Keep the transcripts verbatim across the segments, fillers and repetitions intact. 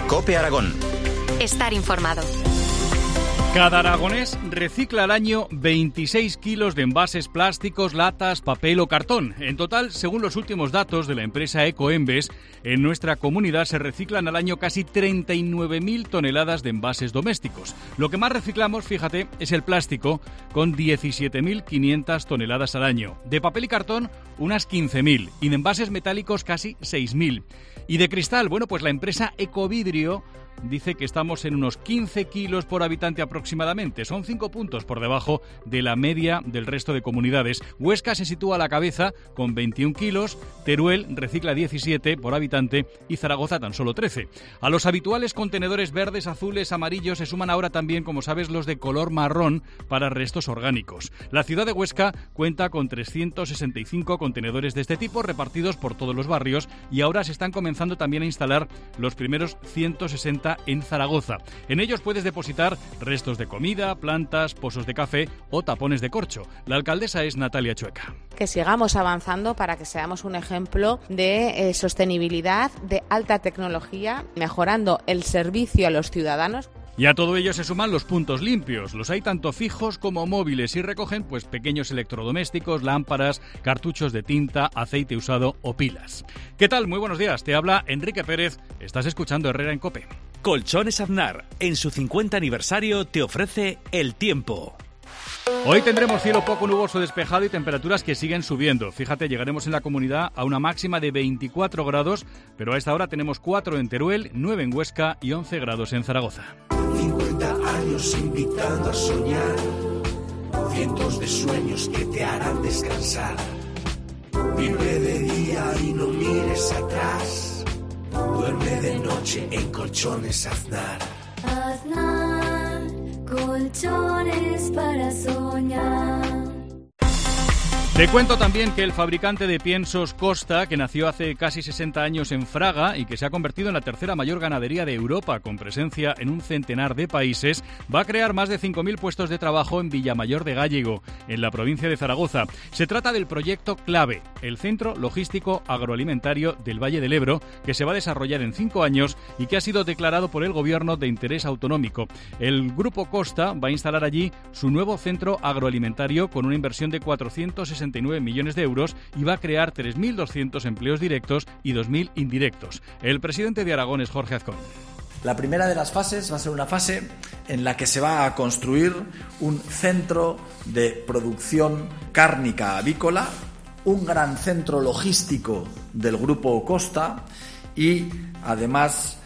COPE Aragón. Estar informado. Cada aragonés recicla al año veintiséis kilos de envases plásticos, latas, papel o cartón. En total, según los últimos datos de la empresa Ecoembes, en nuestra comunidad se reciclan al año casi treinta y nueve mil toneladas de envases domésticos. Lo que más reciclamos, fíjate, es el plástico, con diecisiete mil quinientas toneladas al año. De papel y cartón, unas quince mil. Y de envases metálicos, casi seis mil. Y de cristal, bueno, pues la empresa Ecovidrio dice que estamos en unos quince kilos por habitante aproximadamente. Son cinco puntos por debajo de la media del resto de comunidades. Huesca se sitúa a la cabeza con veintiún kilos, Teruel recicla diecisiete por habitante y Zaragoza tan solo trece. A los habituales contenedores verdes, azules, amarillos se suman ahora también, como sabes, los de color marrón para restos orgánicos. La ciudad de Huesca cuenta con trescientos sesenta y cinco contenedores de este tipo repartidos por todos los barrios y ahora se están comenzando también a instalar los primeros ciento sesenta en Zaragoza. En ellos puedes depositar restos de comida, plantas, pozos de café o tapones de corcho. La alcaldesa es Natalia Chueca. Que sigamos avanzando para que seamos un ejemplo de eh, sostenibilidad, de alta tecnología, mejorando el servicio a los ciudadanos. Y a todo ello se suman los puntos limpios. Los hay tanto fijos como móviles y recogen pues pequeños electrodomésticos, lámparas, cartuchos de tinta, aceite usado o pilas. ¿Qué tal? Muy buenos días. Te habla Enrique Pérez. Estás escuchando Herrera en COPE. Colchones Aznar, en su cincuenta aniversario, te ofrece el tiempo. Hoy tendremos cielo poco nuboso despejado y temperaturas que siguen subiendo. Fíjate, llegaremos en la comunidad a una máxima de veinticuatro grados, pero a esta hora tenemos cuatro en Teruel, nueve en Huesca y once grados en Zaragoza. cincuenta años invitando a soñar, cientos de sueños que te harán descansar. Vive de día y no mires atrás, duerme de noche en Colchones Aznar. Aznar, colchones para soñar. Te cuento también que el fabricante de piensos Costa, que nació hace casi sesenta años en Fraga y que se ha convertido en la tercera mayor ganadería de Europa, con presencia en un centenar de países, va a crear más de cinco mil puestos de trabajo en Villamayor de Gállego, en la provincia de Zaragoza. Se trata del proyecto Clave, el Centro Logístico Agroalimentario del Valle del Ebro, que se va a desarrollar en cinco años y que ha sido declarado por el Gobierno de interés autonómico. El Grupo Costa va a instalar allí su nuevo centro agroalimentario con una inversión de cuatrocientos sesenta y nueve millones de euros y va a crear tres mil doscientos empleos directos y dos mil indirectos. El presidente de Aragón es Jorge Azcón. La primera de las fases va a ser una fase en la que se va a construir un centro de producción cárnica avícola, un gran centro logístico del Grupo Costa y además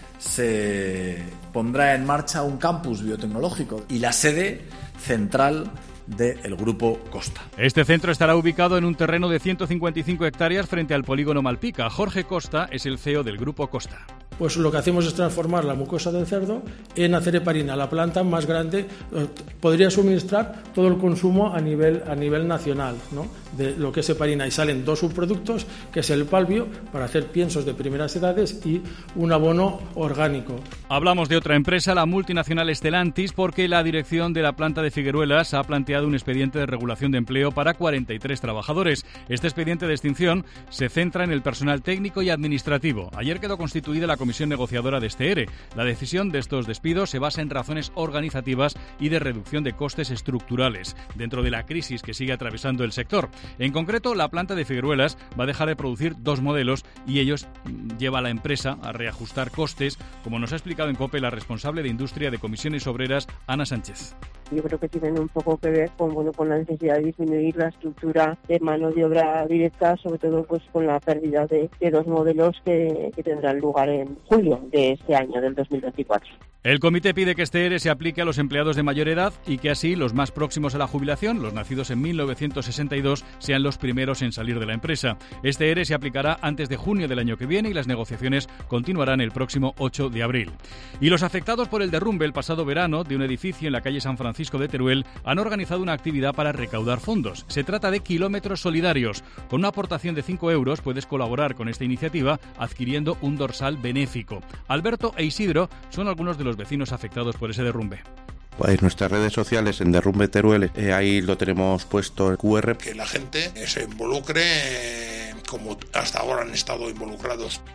se pondrá en marcha un campus biotecnológico y la sede central del Grupo Costa. Este centro estará ubicado en un terreno de ciento cincuenta y cinco hectáreas frente al polígono Malpica. Jorge Costa es el C E O del Grupo Costa. Pues lo que hacemos es transformar la mucosa del cerdo en acereparina, la planta más grande. Podría suministrar todo el consumo a nivel, a nivel nacional, ¿no?, de lo que es heparina. Y salen dos subproductos, que es el palvio, para hacer piensos de primeras edades, y un abono orgánico. Hablamos de otra empresa, la multinacional Stellantis, porque la dirección de la planta de Figueruelas ha planteado un expediente de regulación de empleo para cuarenta y tres trabajadores. Este expediente de extinción se centra en el personal técnico y administrativo. Ayer quedó constituida la comisión negociadora de este E R E. La decisión de estos despidos se basa en razones organizativas y de reducción de costes estructurales dentro de la crisis que sigue atravesando el sector. En concreto, la planta de Figueruelas va a dejar de producir dos modelos y ellos lleva a la empresa a reajustar costes, como nos ha explicado en COPE la responsable de Industria de Comisiones Obreras, Ana Sánchez. Yo creo que tienen un poco que ver con, bueno, con la necesidad de disminuir la estructura de mano de obra directa, sobre todo pues con la pérdida de, de dos modelos que, que tendrán lugar en julio de este año, del dos mil veinticuatro. El comité pide que este E R E se aplique a los empleados de mayor edad y que así los más próximos a la jubilación, los nacidos en mil novecientos sesenta y dos, sean los primeros en salir de la empresa. Este E R E se aplicará antes de junio del año que viene y las negociaciones continuarán el próximo ocho de abril. Y los afectados por el derrumbe el pasado verano de un edificio en la calle San Francisco de Teruel han organizado una actividad para recaudar fondos. Se trata de kilómetros solidarios. Con una aportación de cinco euros puedes colaborar con esta iniciativa adquiriendo un dorsal benéfico. Alberto e Isidro son algunos de los vecinos afectados por ese derrumbe. Pues nuestras redes sociales en Derrumbe Teruel, eh, ahí lo tenemos puesto el cu erre. Que la gente se involucre eh, como hasta ahora han estado involucrados.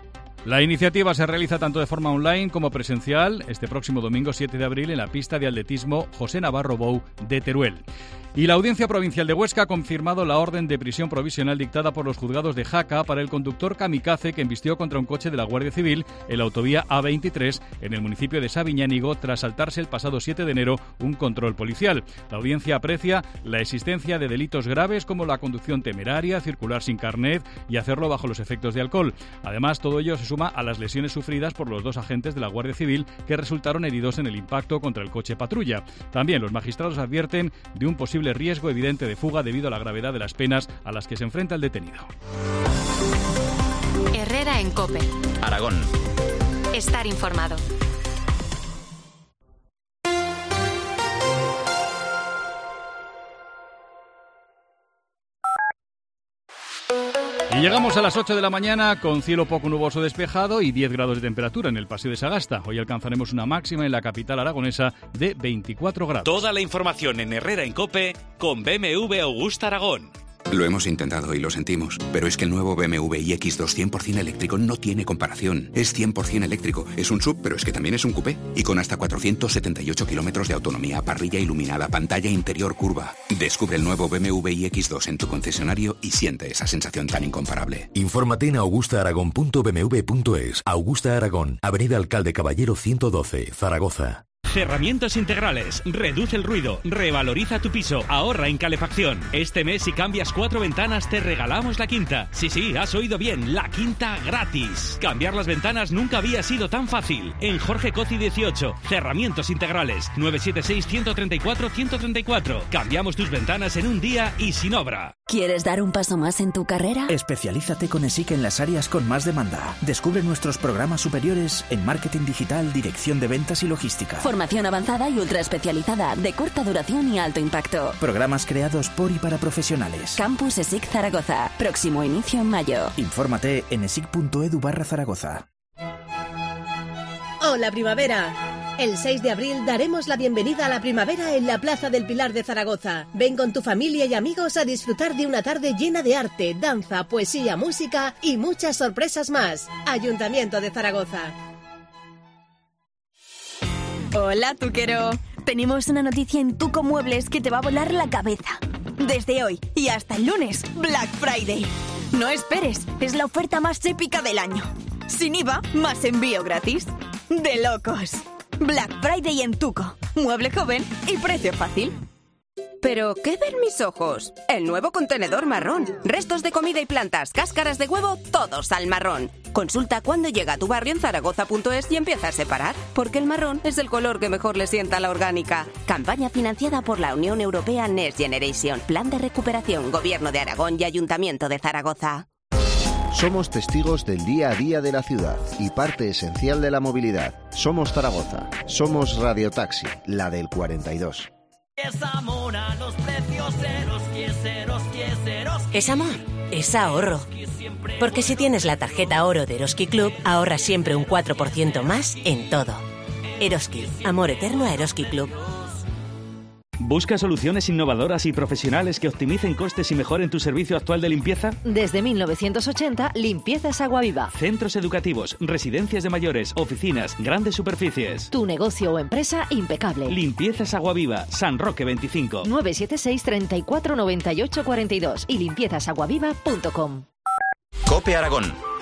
La iniciativa se realiza tanto de forma online como presencial este próximo domingo siete de abril en la pista de atletismo José Navarro Bou de Teruel. Y la Audiencia Provincial de Huesca ha confirmado la orden de prisión provisional dictada por los juzgados de Jaca para el conductor kamikaze que embistió contra un coche de la Guardia Civil en la autovía A veintitrés en el municipio de Sabiñánigo tras saltarse el pasado siete de enero un control policial. La audiencia aprecia la existencia de delitos graves como la conducción temeraria, circular sin carnet y hacerlo bajo los efectos de alcohol. Además, todo ello se suma a las lesiones sufridas por los dos agentes de la Guardia Civil que resultaron heridos en el impacto contra el coche patrulla. También los magistrados advierten de un posible riesgo evidente de fuga debido a la gravedad de las penas a las que se enfrenta el detenido. Herrera en COPE. Aragón. Estar informado. Y llegamos a las ocho de la mañana con cielo poco nuboso despejado y diez grados de temperatura en el Paseo de Sagasta. Hoy alcanzaremos una máxima en la capital aragonesa de veinticuatro grados. Toda la información en Herrera en COPE con B M W Augusta Aragón. Lo hemos intentado y lo sentimos, pero es que el nuevo B M W i X dos cien por ciento eléctrico no tiene comparación. Es cien por ciento eléctrico, es un sub, pero es que también es un coupé. Y con hasta cuatrocientos setenta y ocho kilómetros de autonomía, parrilla iluminada, pantalla interior curva. Descubre el nuevo B M W i X dos en tu concesionario y siente esa sensación tan incomparable. Infórmate en augusta aragón punto b m w punto es. Augusta Aragón, Avenida Alcalde Caballero ciento doce, Zaragoza. Cerramientos integrales. Reduce el ruido. Revaloriza tu piso. Ahorra en calefacción. Este mes si cambias cuatro ventanas te regalamos la quinta. Sí, sí, has oído bien. La quinta gratis. Cambiar las ventanas nunca había sido tan fácil. En Jorge Coci dieciocho. Cerramientos integrales. nueve siete seis, uno tres cuatro, uno tres cuatro. Cambiamos tus ventanas en un día y sin obra. ¿Quieres dar un paso más en tu carrera? Especialízate con ESIC en las áreas con más demanda. Descubre nuestros programas superiores en marketing digital, dirección de ventas y logística. Formación avanzada y ultra especializada, de corta duración y alto impacto. Programas creados por y para profesionales. Campus ESIC Zaragoza. Próximo inicio en mayo. Infórmate en esic punto edu barra Zaragoza. Hola primavera. El seis de abril daremos la bienvenida a la primavera en la Plaza del Pilar de Zaragoza. Ven con tu familia y amigos a disfrutar de una tarde llena de arte, danza, poesía, música y muchas sorpresas más. Ayuntamiento de Zaragoza. Hola, Tuquero. Tenemos una noticia en Tuco Muebles que te va a volar la cabeza. Desde hoy y hasta el lunes, Black Friday. No esperes, es la oferta más épica del año. Sin I V A, más envío gratis. ¡De locos! Black Friday en Tuco. Mueble joven y precio fácil. ¿Pero qué ven mis ojos? El nuevo contenedor marrón. Restos de comida y plantas, cáscaras de huevo, todos al marrón. Consulta cuándo llega a tu barrio en zaragoza punto es y empieza a separar, porque el marrón es el color que mejor le sienta a la orgánica. Campaña financiada por la Unión Europea Next Generation, Plan de Recuperación, Gobierno de Aragón y Ayuntamiento de Zaragoza. Somos testigos del día a día de la ciudad y parte esencial de la movilidad. Somos Zaragoza. Somos Radio Taxi, la del cuarenta y dos. Es amor a los precios Eroski, es Eroski, es Eroski. Es amor, es ahorro. Porque si tienes la tarjeta oro de Eroski Club, ahorras siempre un cuatro por ciento más en todo. Eroski, amor eterno a Eroski Club. ¿Busca soluciones innovadoras y profesionales que optimicen costes y mejoren tu servicio actual de limpieza? Desde mil novecientos ochenta, Limpiezas Agua Viva. Centros educativos, residencias de mayores, oficinas, grandes superficies. Tu negocio o empresa impecable. Limpiezas Agua Viva, San Roque veinticinco. nueve siete seis, treinta y cuatro, noventa y ocho, cuarenta y dos y limpiezas agua viva punto com. COPE Aragón.